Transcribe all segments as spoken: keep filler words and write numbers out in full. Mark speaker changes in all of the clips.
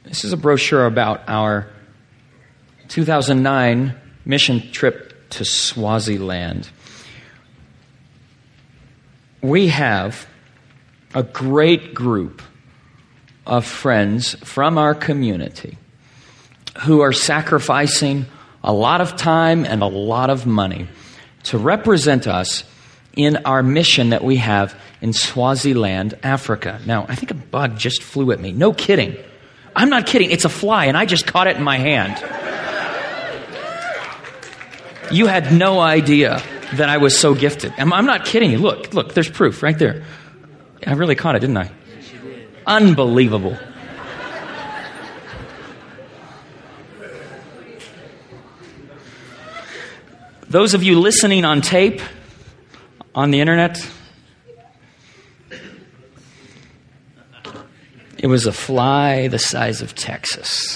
Speaker 1: This is a brochure about our two thousand nine mission trip to Swaziland. We have a great group of friends from our community who are sacrificing a lot of time and a lot of money to represent us in our mission that we have in Swaziland, Africa. Now, I think a bug just flew at me. No kidding. I'm not kidding. It's a fly, and I just caught it in my hand. You had no idea that I was so gifted. I'm, I'm not kidding you. Look, look, there's proof right there. I really caught it, didn't I? Yes, you did. Unbelievable. Those of you listening on tape, on the internet, it was a fly the size of Texas.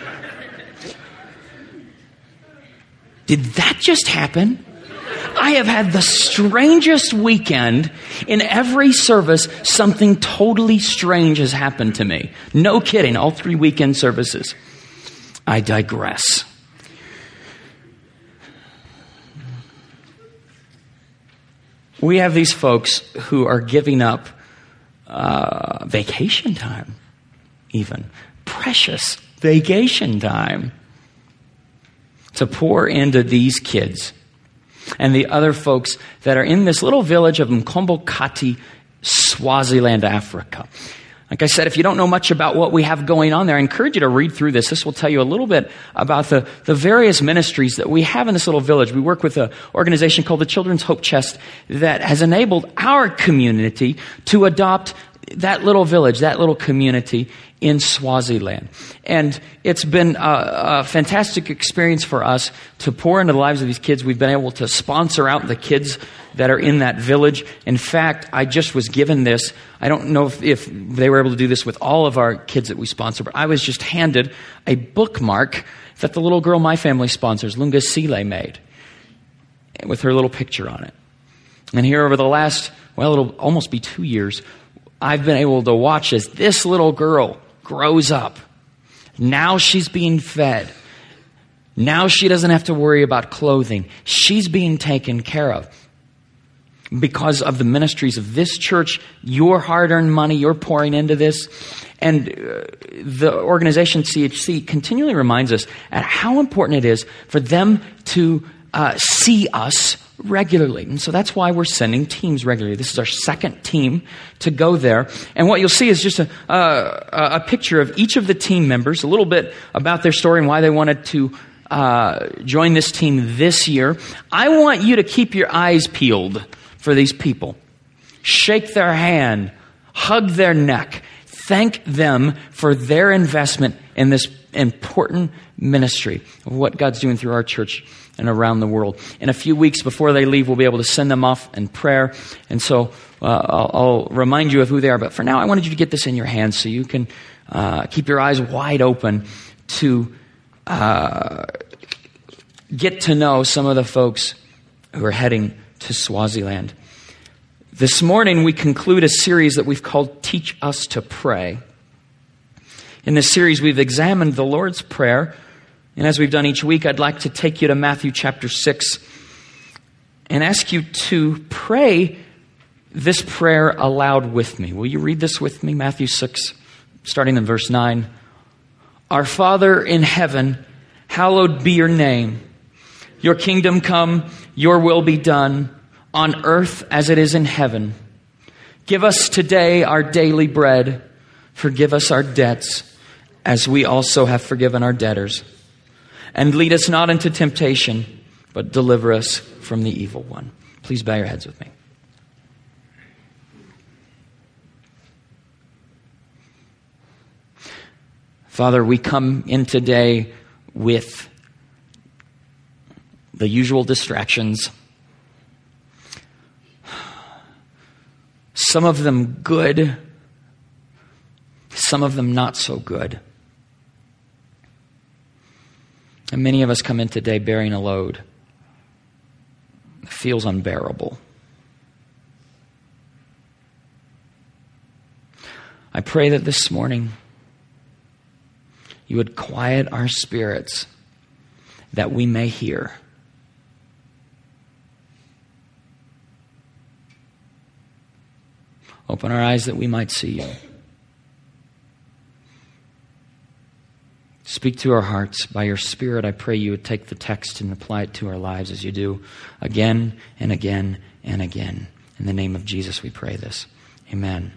Speaker 1: Did that just happen? I have had the strangest weekend. In every service, something totally strange has happened to me. No kidding, all three weekend services. I digress. We have these folks who are giving up uh, vacation time, even precious vacation time, to pour into these kids and the other folks that are in this little village of Mkombokati, Swaziland, Africa. Like I said, if you don't know much about what we have going on there, I encourage you to read through this. This will tell you a little bit about the, the various ministries that we have in this little village. We work with an organization called the Children's Hope Chest that has enabled our community to adopt that little village, that little community in Swaziland. And it's been a, a fantastic experience for us to pour into the lives of these kids. We've been able to sponsor out the kids that are in that village. In fact, I just was given this. I don't know if, if they were able to do this with all of our kids that we sponsor, but I was just handed a bookmark that the little girl my family sponsors, Lungasile, made with her little picture on it. And here over the last, well, it'll almost be two years, I've been able to watch as this little girl grows up. Now she's being fed. Now she doesn't have to worry about clothing. She's being taken care of. Because of the ministries of this church, your hard-earned money, you're pouring into this. And uh, the organization C H C continually reminds us at how important it is for them to uh, see us regularly. And so that's why we're sending teams regularly. This is our second team to go there. And what you'll see is just a, a, a picture of each of the team members, a little bit about their story and why they wanted to uh, join this team this year. I want you to keep your eyes peeled for these people. Shake their hand, hug their neck, thank them for their investment in this important ministry of what God's doing through our church and around the world. In a few weeks before they leave, we'll be able to send them off in prayer. And so uh, I'll, I'll remind you of who they are. But for now, I wanted you to get this in your hands so you can uh, keep your eyes wide open to uh, get to know some of the folks who are heading to Swaziland. This morning, we conclude a series that we've called Teach Us to Pray. In this series, we've examined the Lord's Prayer. And as we've done each week, I'd like to take you to Matthew chapter six and ask you to pray this prayer aloud with me. Will you read this with me? Matthew six, starting in verse nine. Our Father in heaven, hallowed be your name. Your kingdom come, your will be done, on earth as it is in heaven. Give us today our daily bread. Forgive us our debts, as we also have forgiven our debtors. And lead us not into temptation, but deliver us from the evil one. Please bow your heads with me. Father, we come in today with the usual distractions. Some of them good, some of them not so good. And many of us come in today bearing a load that feels unbearable. I pray that this morning you would quiet our spirits that we may hear. Open our eyes that we might see you. Speak to our hearts. By your Spirit, I pray you would take the text and apply it to our lives as you do again and again and again. In the name of Jesus, we pray this. Amen.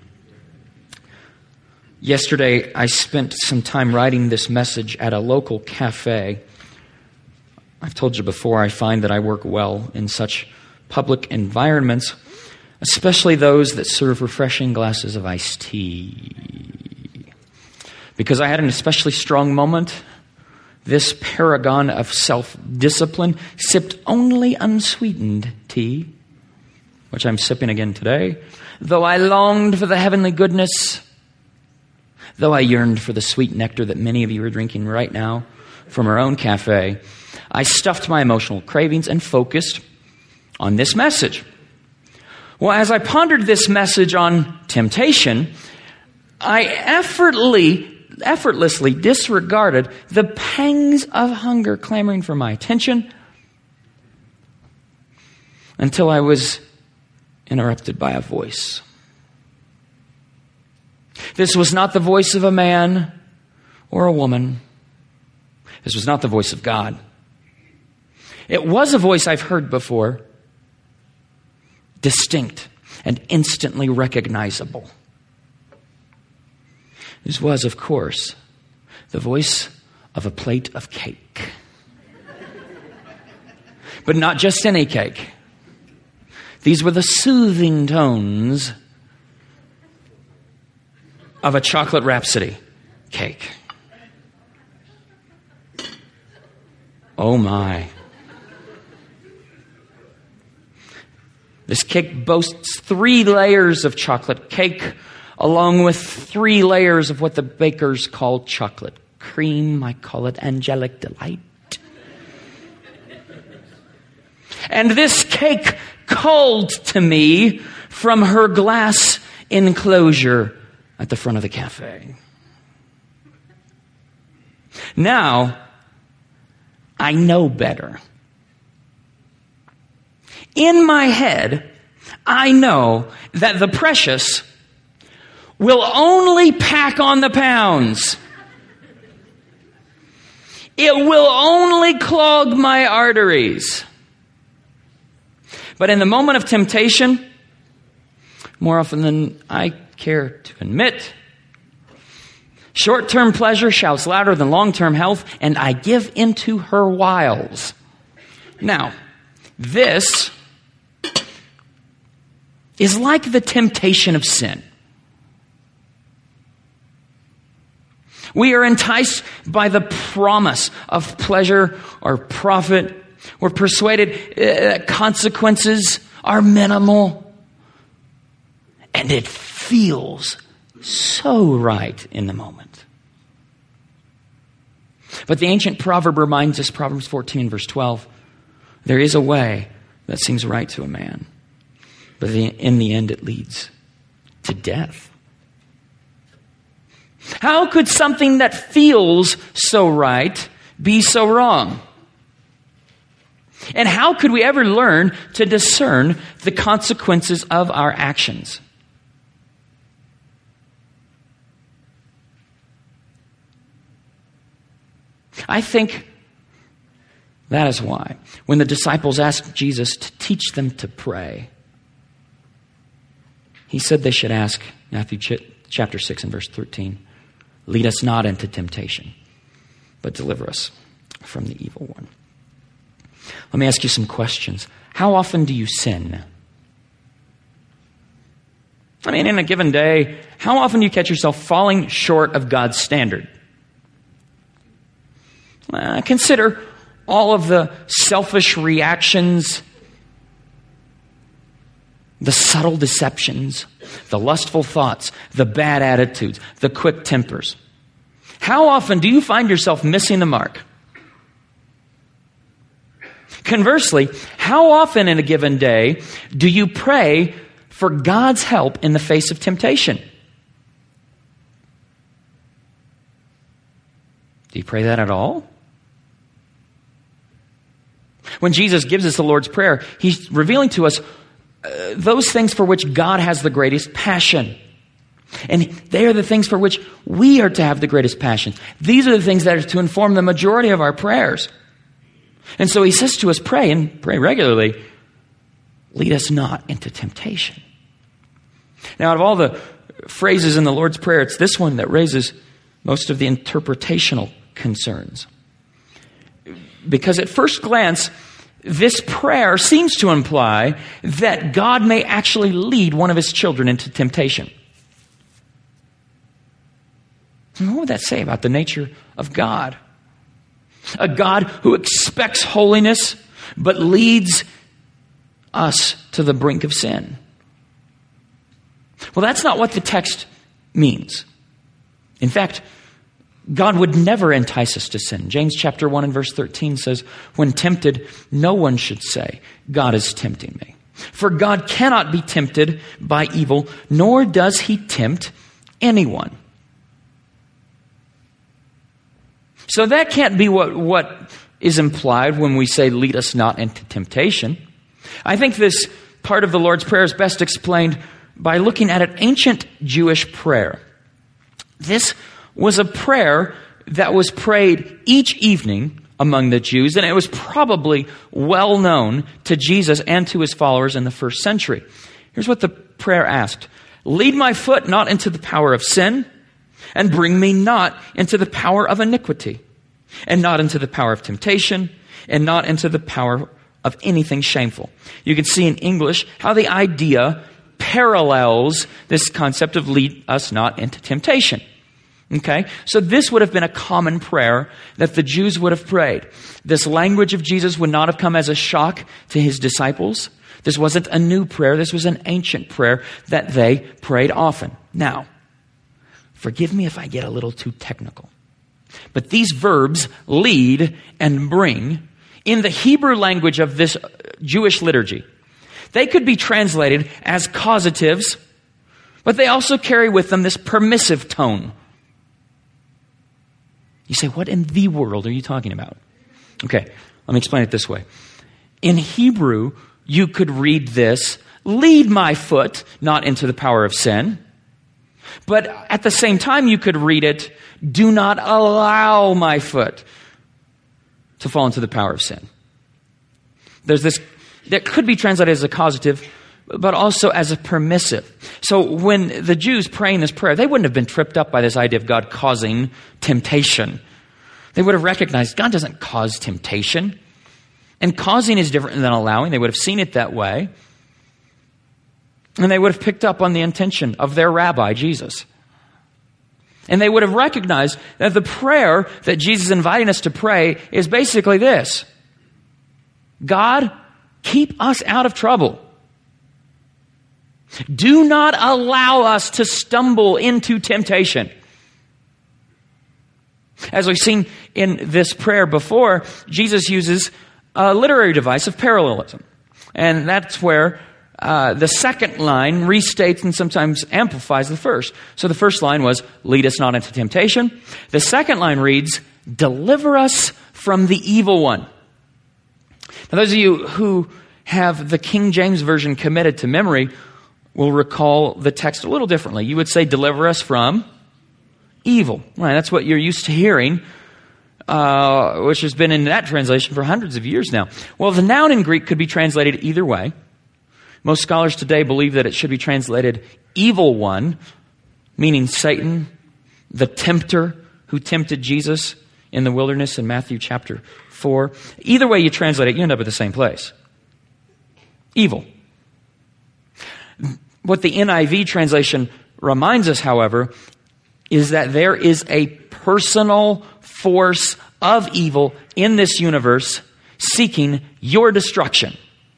Speaker 1: Yesterday, I spent some time writing this message at a local cafe. I've told you before, I find that I work well in such public environments, especially those that serve refreshing glasses of iced tea. Because I had an especially strong moment, this paragon of self-discipline sipped only unsweetened tea, which I'm sipping again today, though I longed for the heavenly goodness, though I yearned for the sweet nectar that many of you are drinking right now from our own cafe, I stuffed my emotional cravings and focused on this message. Well, as I pondered this message on temptation, I effortlessly, effortlessly disregarded the pangs of hunger clamoring for my attention until I was interrupted by a voice. This was not the voice of a man or a woman. This was not the voice of God. It was a voice I've heard before, distinct and instantly recognizable. This was, of course, the voice of a plate of cake. But not just any cake. These were the soothing tones of a chocolate Rhapsody cake. Oh my. This cake boasts three layers of chocolate cake, along with three layers of what the bakers call chocolate cream. I call it angelic delight. And this cake called to me from her glass enclosure at the front of the cafe. Now, I know better. In my head, I know that the precious will only pack on the pounds. It will only clog my arteries. But in the moment of temptation, more often than I care to admit, short-term pleasure shouts louder than long-term health, and I give into her wiles. Now, this is like the temptation of sin. We are enticed by the promise of pleasure or profit. We're persuaded uh, consequences are minimal. And it feels so right in the moment. But the ancient proverb reminds us, Proverbs fourteen, verse twelve, there is a way that seems right to a man, but in the end it leads to death. How could something that feels so right be so wrong? And how could we ever learn to discern the consequences of our actions? I think that is why, when the disciples asked Jesus to teach them to pray, he said they should ask, Matthew chapter six and verse thirteen, lead us not into temptation, but deliver us from the evil one. Let me ask you some questions. How often do you sin? I mean, in a given day, how often do you catch yourself falling short of God's standard? Uh, consider all of the selfish reactions, the subtle deceptions, the lustful thoughts, the bad attitudes, the quick tempers. How often do you find yourself missing the mark? Conversely, how often in a given day do you pray for God's help in the face of temptation? Do you pray that at all? When Jesus gives us the Lord's Prayer, he's revealing to us uh, those things for which God has the greatest passion. And they are the things for which we are to have the greatest passion. These are the things that are to inform the majority of our prayers. And so he says to us, pray and pray regularly. Lead us not into temptation. Now, out of all the phrases in the Lord's Prayer, it's this one that raises most of the interpretational concerns. Because at first glance, this prayer seems to imply that God may actually lead one of his children into temptation. What would that say about the nature of God? A God who expects holiness but leads us to the brink of sin. Well, that's not what the text means. In fact, God would never entice us to sin. James chapter one and verse thirteen says, when tempted, no one should say, God is tempting me. For God cannot be tempted by evil, nor does he tempt anyone. So that can't be what, what is implied when we say, lead us not into temptation. I think this part of the Lord's Prayer is best explained by looking at an ancient Jewish prayer. This was a prayer that was prayed each evening among the Jews, and it was probably well known to Jesus and to his followers in the first century. Here's what the prayer asked. Lead my foot not into the power of sin, and bring me not into the power of iniquity, and not into the power of temptation, and not into the power of anything shameful. You can see in English how the idea parallels this concept of lead us not into temptation. Okay? So this would have been a common prayer that the Jews would have prayed. This language of Jesus would not have come as a shock to his disciples. This wasn't a new prayer. This was an ancient prayer that they prayed often. Now, forgive me if I get a little too technical, but these verbs, lead and bring, in the Hebrew language of this Jewish liturgy, they could be translated as causatives, but they also carry with them this permissive tone. You say, what in the world are you talking about? Okay, let me explain it this way. In Hebrew, you could read this, lead my foot not into the power of sin. But at the same time, you could read it, do not allow my foot to fall into the power of sin. There's this, that could be translated as a causative, but also as a permissive. So when the Jews praying this prayer, they wouldn't have been tripped up by this idea of God causing temptation. They would have recognized God doesn't cause temptation. And causing is different than allowing. They would have seen it that way. And they would have picked up on the intention of their rabbi, Jesus. And they would have recognized that the prayer that Jesus is inviting us to pray is basically this. God, keep us out of trouble. Do not allow us to stumble into temptation. As we've seen in this prayer before, Jesus uses a literary device of parallelism. And that's where uh, the second line restates and sometimes amplifies the first. So the first line was, lead us not into temptation. The second line reads, deliver us from the evil one. Now, those of you who have the King James Version committed to memory will recall the text a little differently. You would say, deliver us from evil. Right, that's what you're used to hearing, uh, which has been in that translation for hundreds of years now. Well, the noun in Greek could be translated either way. Most scholars today believe that it should be translated evil one, meaning Satan, the tempter who tempted Jesus in the wilderness in Matthew chapter four. Either way you translate it, you end up at the same place. Evil. What the N I V translation reminds us, however, is that there is a personal force of evil in this universe seeking your destruction.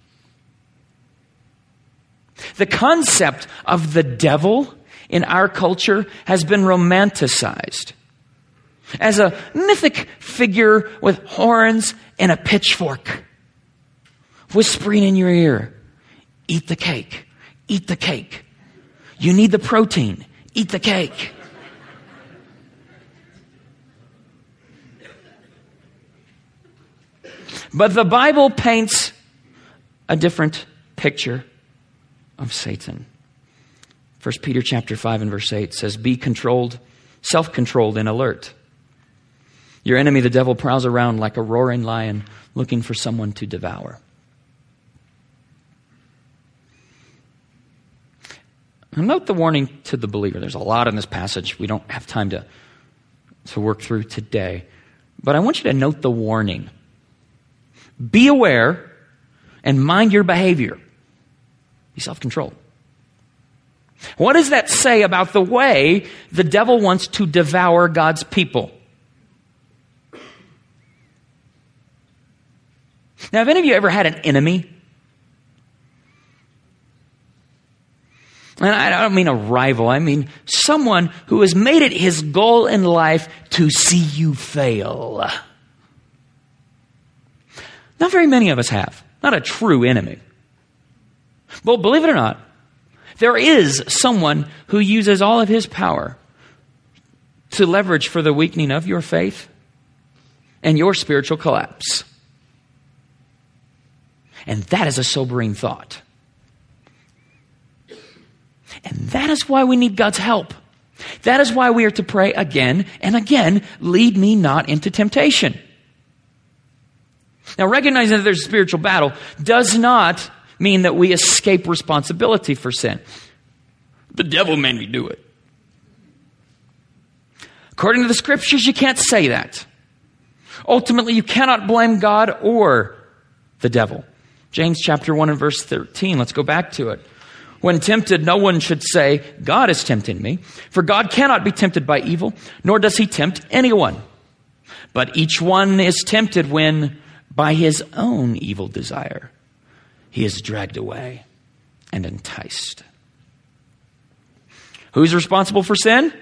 Speaker 1: The concept of the devil in our culture has been romanticized as a mythic figure with horns and a pitchfork, whispering in your ear, eat the cake, eat the cake. You need the protein, eat the cake. But the Bible paints a different picture of Satan. First Peter chapter five and verse eight says, be controlled, self-controlled and alert. Your enemy, the devil, prowls around like a roaring lion looking for someone to devour. Now note the warning to the believer. There's a lot in this passage we don't have time to, to work through today. But I want you to note the warning. Be aware and mind your behavior. Be self-controlled. What does that say about the way the devil wants to devour God's people? Now, have any of you ever had an enemy? And I don't mean a rival. I mean someone who has made it his goal in life to see you fail. Not very many of us have. Not a true enemy. But believe it or not, there is someone who uses all of his power to leverage for the weakening of your faith and your spiritual collapse. And that is a sobering thought. And that is why we need God's help. That is why we are to pray again and again, lead me not into temptation. Now, recognizing that there's a spiritual battle does not mean that we escape responsibility for sin. The devil made me do it. According to the scriptures, you can't say that. Ultimately, you cannot blame God or the devil. James chapter one and verse thirteen. Let's go back to it. When tempted, no one should say, God is tempting me. For God cannot be tempted by evil, nor does he tempt anyone. But each one is tempted when, by his own evil desire, he is dragged away and enticed. Who's responsible for sin?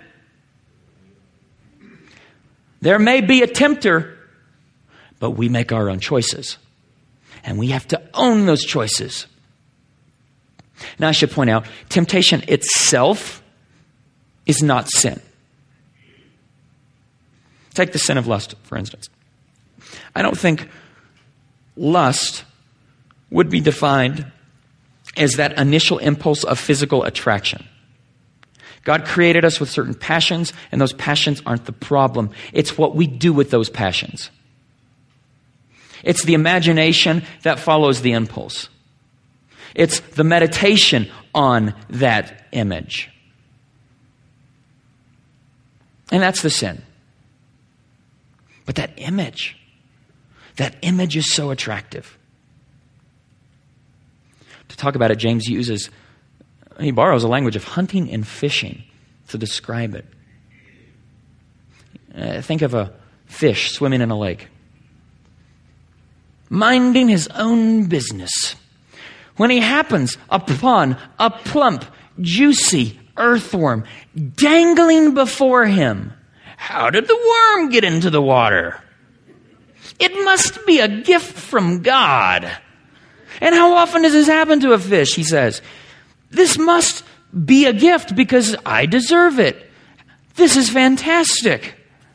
Speaker 1: There may be a tempter, but we make our own choices. And we have to own those choices. Now, I should point out, temptation itself is not sin. Take the sin of lust, for instance. I don't think lust would be defined as that initial impulse of physical attraction. God created us with certain passions, and those passions aren't the problem. It's what we do with those passions. It's the imagination that follows the impulse. It's the meditation on that image. And that's the sin. But that image, that image is so attractive. To talk about it, James uses, he borrows a language of hunting and fishing to describe it. Uh, think of a fish swimming in a lake, minding his own business. When he happens upon a plump, juicy earthworm dangling before him, how did the worm get into the water? It must be a gift from God. And how often does this happen to a fish? He says, this must be a gift because I deserve it. This is fantastic.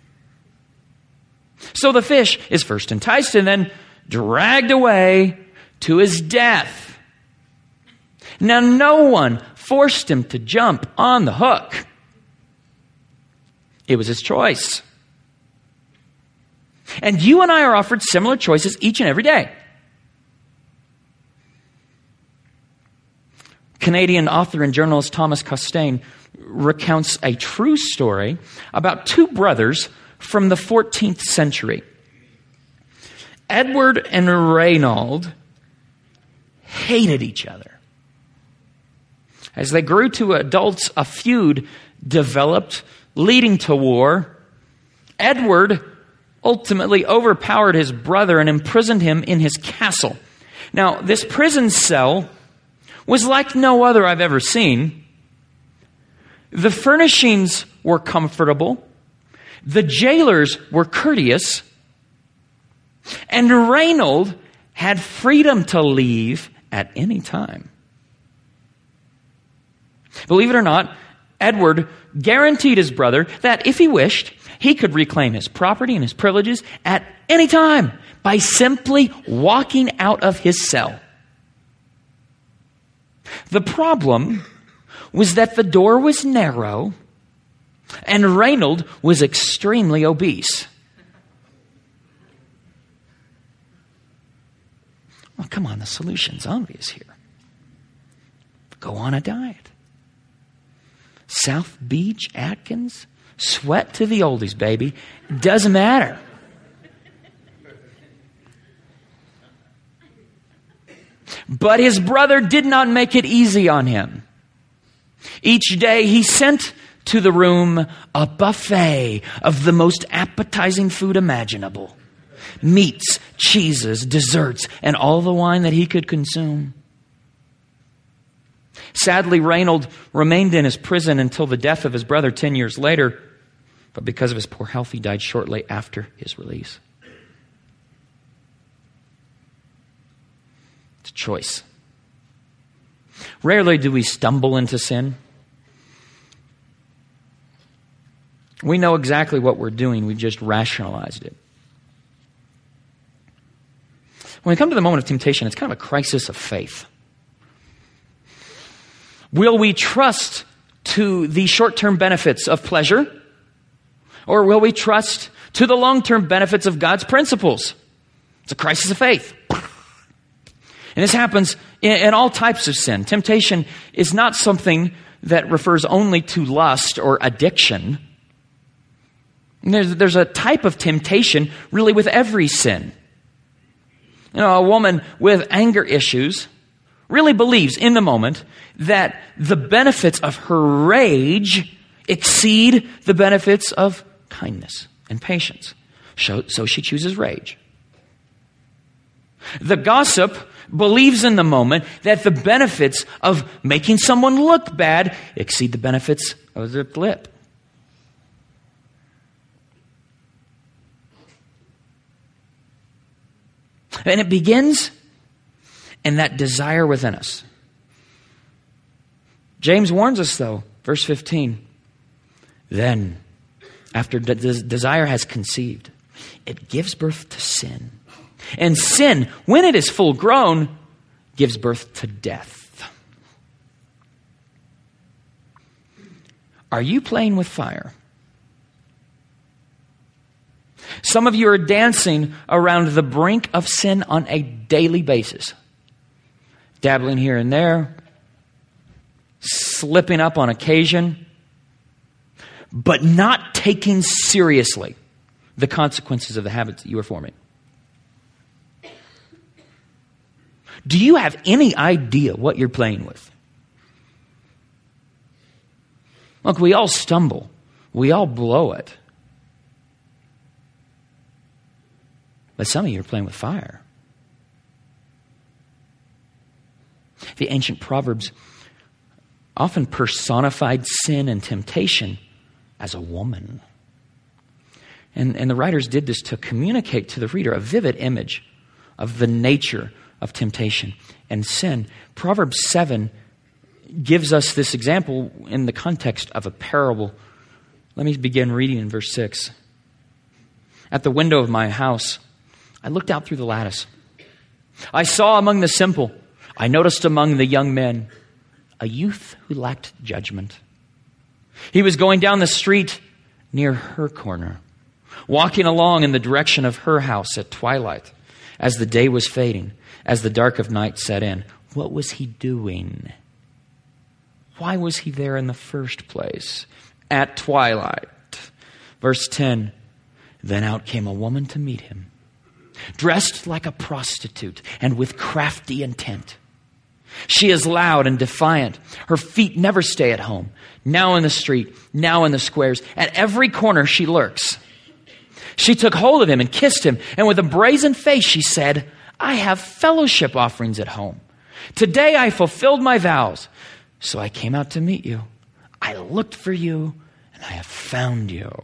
Speaker 1: So the fish is first enticed and then dragged away to his death. Now, no one forced him to jump on the hook. It was his choice. And you and I are offered similar choices each and every day. Canadian author and journalist Thomas Costain recounts a true story about two brothers from the fourteenth century. Edward and Reynold hated each other. As they grew to adults, a feud developed, leading to war. Edward ultimately overpowered his brother and imprisoned him in his castle. Now, this prison cell was like no other I've ever seen. The furnishings were comfortable. The jailers were courteous. And Reynold had freedom to leave at any time. Believe it or not, Edward guaranteed his brother that if he wished, He could reclaim his property and his privileges at any time by simply walking out of his cell. The problem was that the door was narrow and Reynold was extremely obese. Well, come on, the solution's obvious here. Go on a diet. South Beach, Atkins, sweat to the oldies, baby. Doesn't matter. But his brother did not make it easy on him. Each day he sent to the room a buffet of the most appetizing food imaginable. Meats, cheeses, desserts, and all the wine that he could consume. Sadly, Reynold remained in his prison until the death of his brother ten years later, but because of his poor health, he died shortly after his release. It's a choice. Rarely do we stumble into sin. We know exactly what we're doing. We just rationalized it. When we come to the moment of temptation, it's kind of a crisis of faith. Will we trust to the short-term benefits of pleasure? Or will we trust to the long-term benefits of God's principles? It's a crisis of faith. And this happens in, in all types of sin. Temptation is not something that refers only to lust or addiction. There's, there's a type of temptation really with every sin. You know, a woman with anger issues really believes in the moment that the benefits of her rage exceed the benefits of kindness and patience. So, so she chooses rage. The gossip believes in the moment that the benefits of making someone look bad exceed the benefits of their lip. And it begins in that desire within us. James warns us, though, verse fifteen. Then, after the desire has conceived, it gives birth to sin. And sin, when it is full grown, gives birth to death. Are you playing with fire? Some of you are dancing around the brink of sin on a daily basis. Dabbling here and there, slipping up on occasion, but not taking seriously the consequences of the habits that you are forming. Do you have any idea what you're playing with? Look, we all stumble. We all blow it. But some of you are playing with fire. The ancient Proverbs often personified sin and temptation as a woman. And, and the writers did this to communicate to the reader a vivid image of the nature of temptation and sin. Proverbs seven gives us this example in the context of a parable. Let me begin reading in verse six. At the window of my house, I looked out through the lattice. I saw among the simple, I noticed among the young men, a youth who lacked judgment. He was going down the street near her corner, walking along in the direction of her house at twilight, as the day was fading, as the dark of night set in. What was he doing? Why was he there in the first place? At twilight. Verse ten, then out came a woman to meet him, dressed like a prostitute and with crafty intent. She is loud and defiant. Her feet never stay at home. Now in the street, now in the squares. At every corner she lurks. She took hold of him and kissed him, and with a brazen face she said, I have fellowship offerings at home. Today I fulfilled my vows, so I came out to meet you. I looked for you, and I have found you.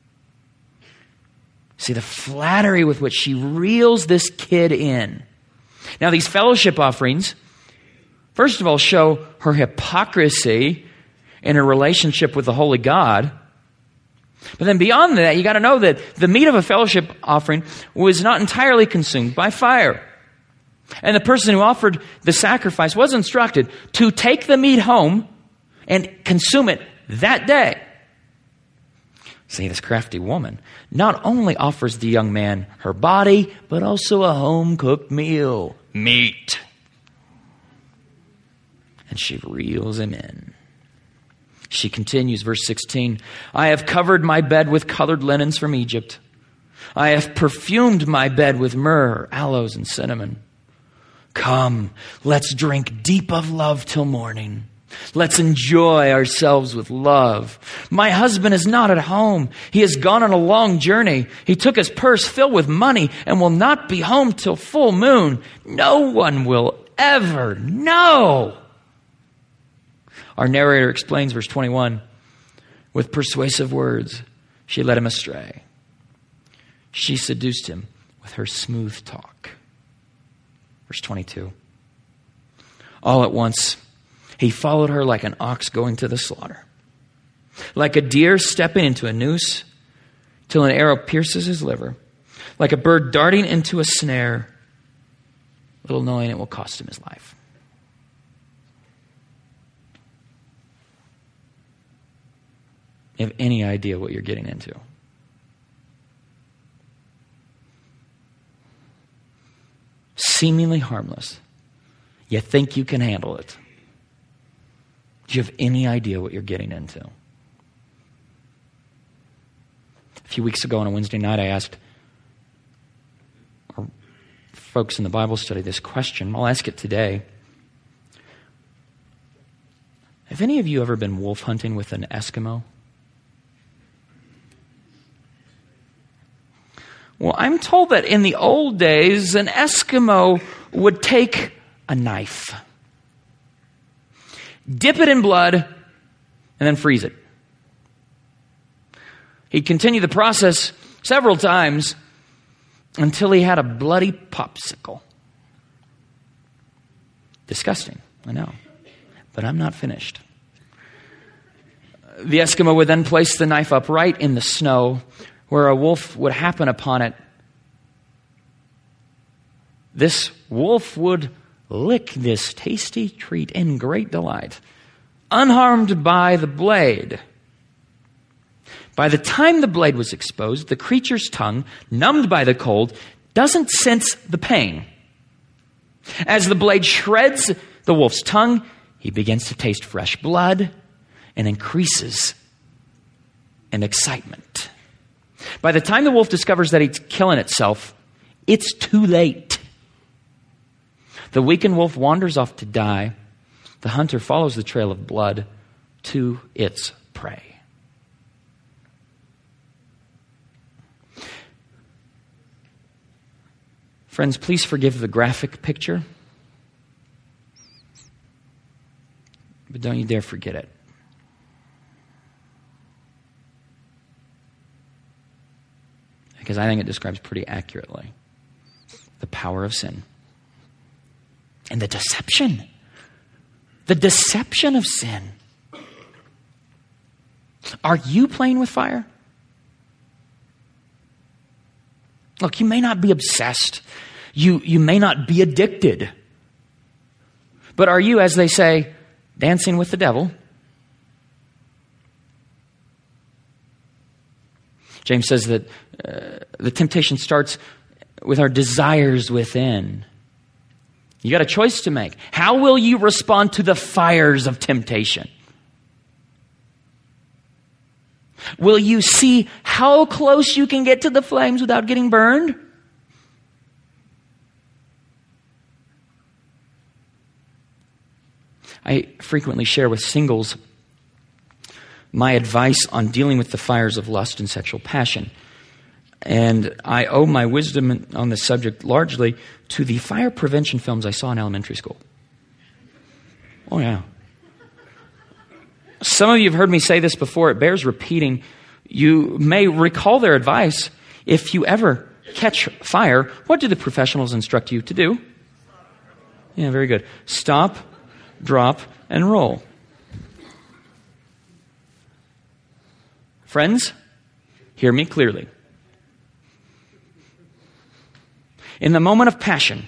Speaker 1: See the flattery with which she reels this kid in. Now these fellowship offerings, first of all, show her hypocrisy in her relationship with the holy God. But then beyond that, you got to know that the meat of a fellowship offering was not entirely consumed by fire. And the person who offered the sacrifice was instructed to take the meat home and consume it that day. See, this crafty woman not only offers the young man her body, but also a home-cooked meal, meat. And she reels him in. She continues, verse sixteen, I have covered my bed with colored linens from Egypt. I have perfumed my bed with myrrh, aloes, and cinnamon. Come, let's drink deep of love till morning. Let's enjoy ourselves with love. My husband is not at home. He has gone on a long journey. He took his purse filled with money and will not be home till full moon. No one will ever know. Our narrator explains, verse twenty-one, with persuasive words, she led him astray. She seduced him with her smooth talk. Verse twenty-two, all at once, he followed her like an ox going to the slaughter, like a deer stepping into a noose till an arrow pierces his liver, like a bird darting into a snare, little knowing it will cost him his life. You have any idea what you're getting into? Seemingly harmless. You think you can handle it. Do you have any idea what you're getting into? A few weeks ago on a Wednesday night, I asked our folks in the Bible study this question. I'll ask it today. Have any of you ever been wolf hunting with an Eskimo? Well, I'm told that in the old days, an Eskimo would take a knife, dip it in blood, and then freeze it. He'd continue the process several times until he had a bloody popsicle. Disgusting, I know, but I'm not finished. The Eskimo would then place the knife upright in the snow where a wolf would happen upon it. This wolf would lick this tasty treat in great delight, unharmed by the blade. By the time the blade was exposed, the creature's tongue, numbed by the cold, doesn't sense the pain. As the blade shreds the wolf's tongue, he begins to taste fresh blood and increases in excitement. By the time the wolf discovers that it's killing itself, it's too late. The weakened wolf wanders off to die. The hunter follows the trail of blood to its prey. Friends, please forgive the graphic picture, but don't you dare forget it. Because I think it describes pretty accurately the power of sin and the deception. The deception of sin. Are you playing with fire? Look, you may not be obsessed. You, you may not be addicted. But are you, as they say, dancing with the devil? James says that uh, the temptation starts with our desires within. You got a choice to make. How will you respond to the fires of temptation? Will you see how close you can get to the flames without getting burned? I frequently share with singles my advice on dealing with the fires of lust and sexual passion. And I owe my wisdom on this subject largely to the fire prevention films I saw in elementary school. Oh, yeah. Some of you have heard me say this before. It bears repeating. You may recall their advice. If you ever catch fire, what do the professionals instruct you to do? Yeah, very good. Stop, drop, and roll. Friends, Hear me clearly. In the moment of passion,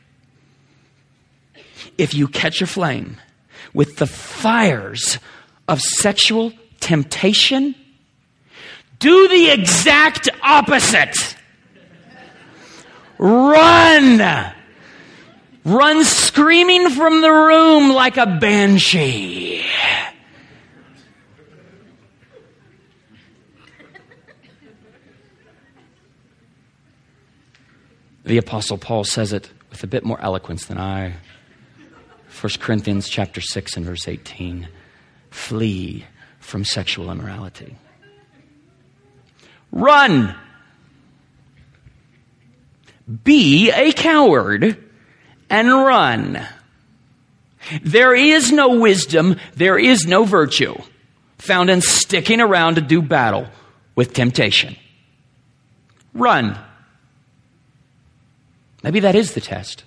Speaker 1: if you catch a flame with the fires of sexual temptation, do the exact opposite. Run! Run screaming from the room like a banshee. The Apostle Paul says it with a bit more eloquence than I. First Corinthians chapter six and verse eighteen. Flee from sexual immorality. Run! Be a coward and run. There is no wisdom, there is no virtue found in sticking around to do battle with temptation. Run. Maybe that is the test.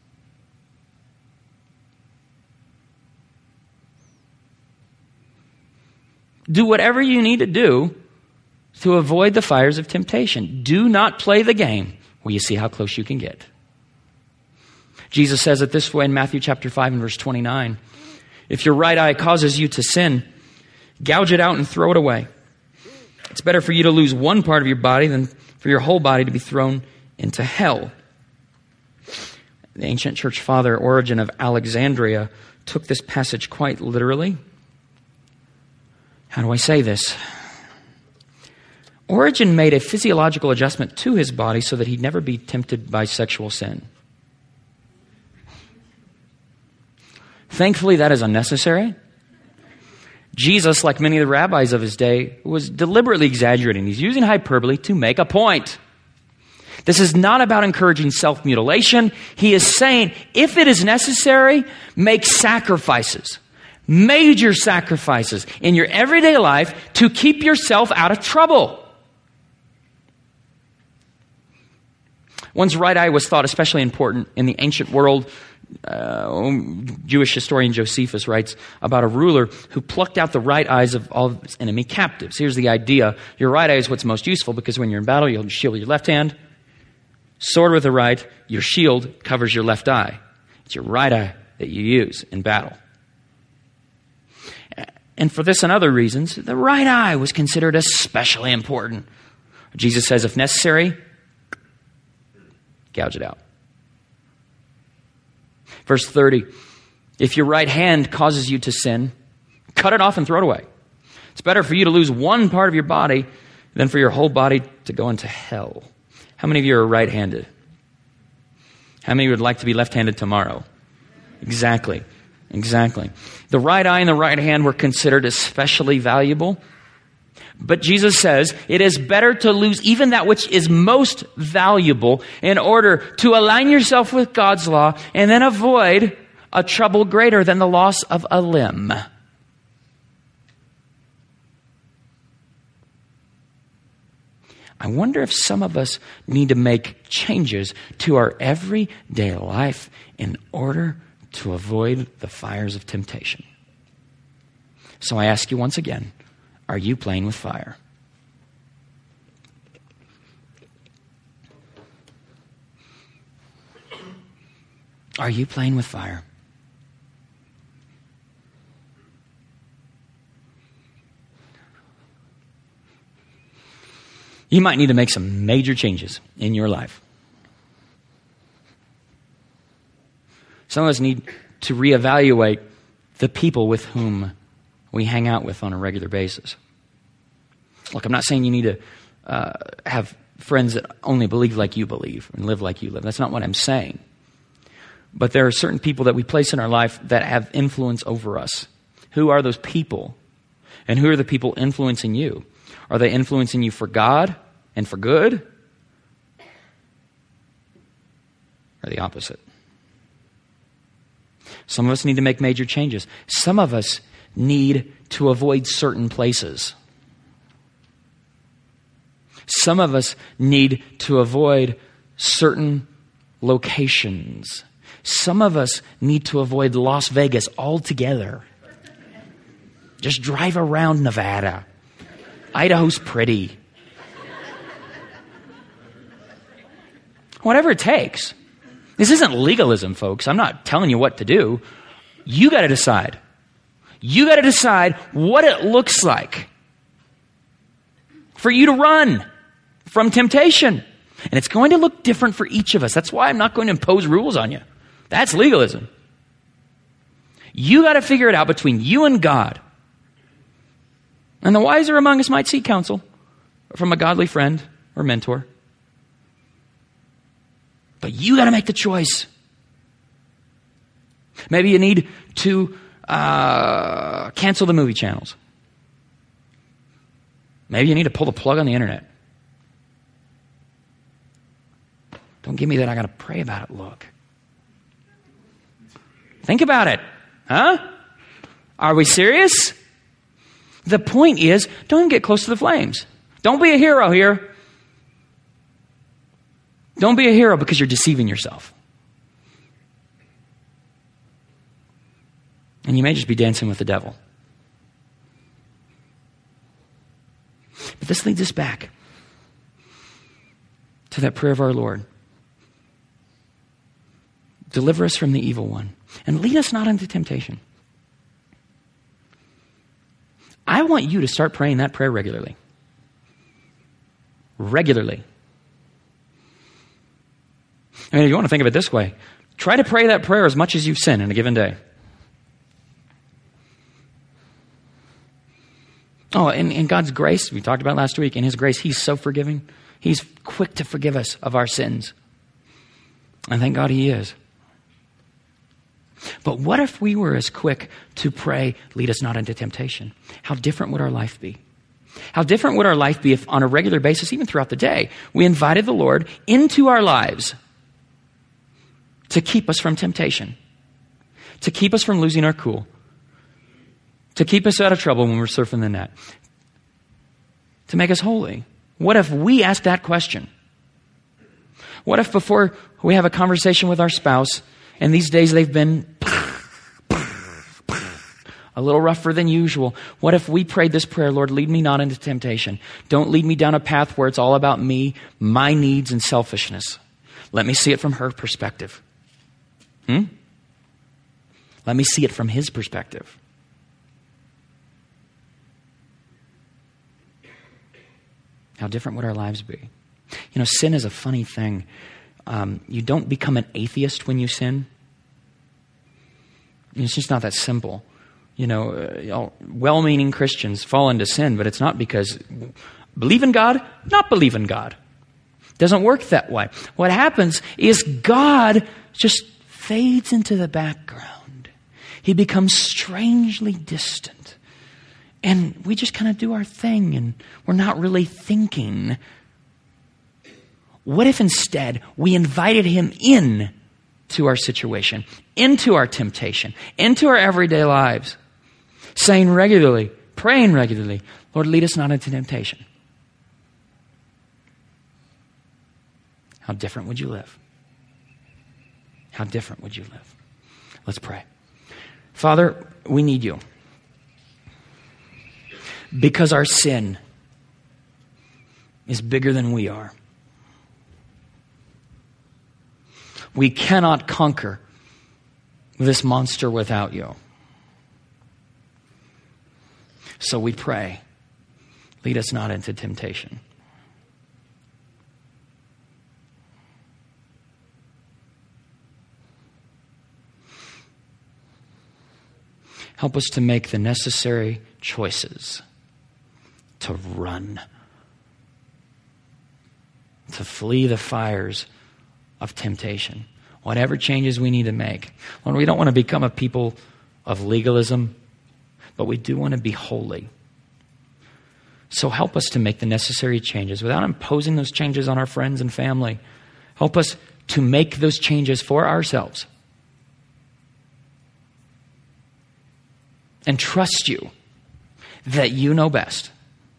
Speaker 1: Do whatever you need to do to avoid the fires of temptation. Do not play the game where you see how close you can get. Jesus says it this way in Matthew chapter five and verse twenty-nine. If your right eye causes you to sin, gouge it out and throw it away. It's better for you to lose one part of your body than for your whole body to be thrown into hell. The ancient church father Origen of Alexandria took this passage quite literally. How do I say this? Origen made a physiological adjustment to his body so that he'd never be tempted by sexual sin. Thankfully, that is unnecessary. Jesus, like many of the rabbis of his day, was deliberately exaggerating. He's using hyperbole to make a point. This is not about encouraging self-mutilation. He is saying, if it is necessary, make sacrifices, major sacrifices in your everyday life to keep yourself out of trouble. One's right eye was thought especially important in the ancient world. Uh, Jewish historian Josephus writes about a ruler who plucked out the right eyes of all of his enemy captives. Here's the idea. Your right eye is what's most useful because when you're in battle, you'll shield your left hand. Sword with the right, your shield covers your left eye. It's your right eye that you use in battle. And for this and other reasons, the right eye was considered especially important. Jesus says, if necessary, gouge it out. Verse thirty, if your right hand causes you to sin, cut it off and throw it away. It's better for you to lose one part of your body than for your whole body to go into hell. How many of you are right-handed? How many would like to be left-handed tomorrow? Exactly. Exactly. The right eye and the right hand were considered especially valuable. But Jesus says it is better to lose even that which is most valuable in order to align yourself with God's law and then avoid a trouble greater than the loss of a limb. I wonder if some of us need to make changes to our everyday life in order to avoid the fires of temptation. So I ask you once again, are you playing with fire? Are you playing with fire? You might need to make some major changes in your life. Some of us need to reevaluate the people with whom we hang out with on a regular basis. Look, I'm not saying you need to uh, have friends that only believe like you believe and live like you live. That's not what I'm saying. But there are certain people that we place in our life that have influence over us. Who are those people? And who are the people influencing you? Are they influencing you for God and for good? Or the opposite? Some of us need to make major changes. Some of us need to avoid certain places. Some of us need to avoid certain locations. Some of us need to avoid Las Vegas altogether. Just drive around Nevada. Idaho's pretty. Whatever it takes. This isn't legalism, folks. I'm not telling you what to do. You got to decide. You got to decide what it looks like for you to run from temptation. And it's going to look different for each of us. That's why I'm not going to impose rules on you. That's legalism. You got to figure it out between you and God. And the wiser among us might seek counsel from a godly friend or mentor. But you got to make the choice. Maybe you need to uh, cancel the movie channels. Maybe you need to pull the plug on the internet. Don't give me that I got to pray about it look. Think about it. Huh? Are we serious? The point is, don't even get close to the flames. Don't be a hero here. Don't be a hero because you're deceiving yourself. And you may just be dancing with the devil. But this leads us back to that prayer of our Lord. Deliver us from the evil one and lead us not into temptation. I want you to start praying that prayer regularly. Regularly. I mean, if you want to think of it this way, try to pray that prayer as much as you've sinned in a given day. Oh, in, in God's grace, we talked about last week, in His grace, He's so forgiving. He's quick to forgive us of our sins. And thank God He is. But what if we were as quick to pray, lead us not into temptation? How different would our life be? How different would our life be if on a regular basis, even throughout the day, we invited the Lord into our lives to keep us from temptation, to keep us from losing our cool, to keep us out of trouble when we're surfing the net, to make us holy? What if we asked that question? What if before we have a conversation with our spouse, and these days they've been a little rougher than usual, what if we prayed this prayer, Lord, lead me not into temptation. Don't lead me down a path where it's all about me, my needs, and selfishness. Let me see it from her perspective. Hmm? Let me see it from His perspective. How different would our lives be? You know, sin is a funny thing. Um, you don't become an atheist when you sin. It's just not that simple. You know, uh, well-meaning Christians fall into sin, but it's not because believe in God, not believe in God. It doesn't work that way. What happens is God just fades into the background. He becomes strangely distant. And we just kind of do our thing, and we're not really thinking. What if instead we invited Him in to our situation, into our temptation, into our everyday lives, saying regularly, praying regularly, Lord, lead us not into temptation? How different would you live? How different would you live? Let's pray. Father, we need you. Because our sin is bigger than we are. We cannot conquer this monster without you. So we pray, lead us not into temptation. Help us to make the necessary choices to run, to flee the fires of temptation. Whatever changes we need to make. Lord, we don't want to become a people of legalism, but we do want to be holy. So help us to make the necessary changes without imposing those changes on our friends and family. Help us to make those changes for ourselves. And trust you that you know best.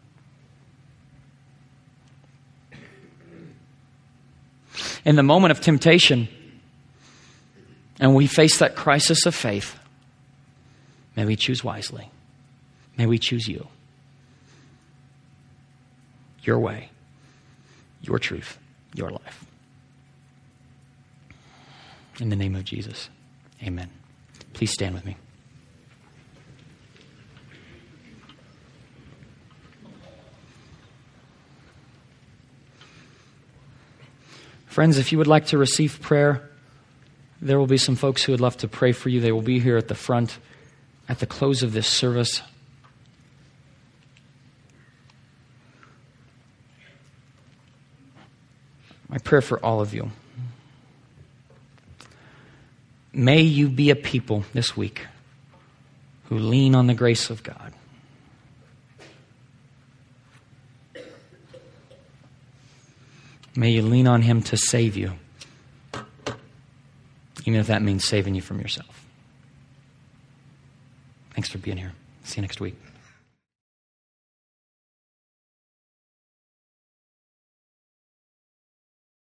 Speaker 1: In the moment of temptation, and we face that crisis of faith, may we choose wisely. May we choose you. Your way, your truth, your life. In the name of Jesus, amen. Please stand with me. Friends, if you would like to receive prayer, there will be some folks who would love to pray for you. They will be here at the front at the close of this service. My prayer for all of you. May you be a people this week who lean on the grace of God. May you lean on Him to save you, even if that means saving you from yourself. Thanks for being here. See you next week.